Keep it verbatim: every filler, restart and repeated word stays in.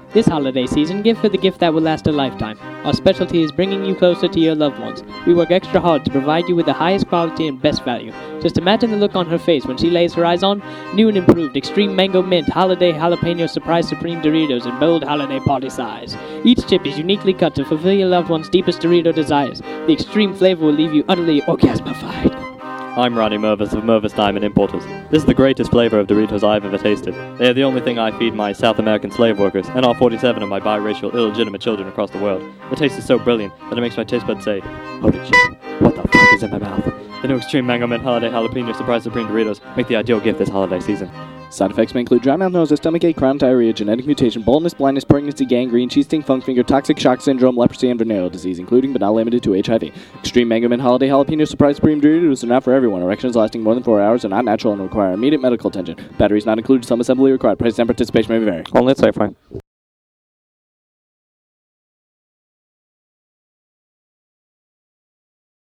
This holiday season, give her the gift that will last a lifetime. Our specialty is bringing you closer to your loved ones. We work extra hard to provide you with the highest quality and best value. Just imagine the look on her face when she lays her eyes on new and improved Extreme Mango Mint, Holiday Jalapeno Surprise Supreme Doritos in bold holiday party size. Each chip is uniquely cut to fulfill your loved one's deepest Dorito desires. The extreme flavor will leave you utterly orgasmified. I'm Ronnie Mervis of Mervis Diamond Importers. This is the greatest flavor of Doritos I've ever tasted. They are the only thing I feed my South American slave workers and all forty-seven of my biracial, illegitimate children across the world. The taste is so brilliant that it makes my taste buds say, holy shit, what the fuck is in my mouth? The new Extreme Mango Mint Holiday Jalapeno Surprise Supreme Doritos make the ideal gift this holiday season. Side effects may include dry mouth, nausea, stomachache, crown diarrhea, genetic mutation, baldness, blindness, pregnancy, gangrene, cheese sting, funk finger, toxic shock syndrome, leprosy, and venereal disease, including but not limited to H I V. Extreme Mango Mint Holiday Jalapeno Surprise Supreme Doritos are not for everyone. Erections lasting more than four hours are not natural and require immediate medical attention. Batteries not included. Some assembly required. Price and participation may vary. Only at Safeway.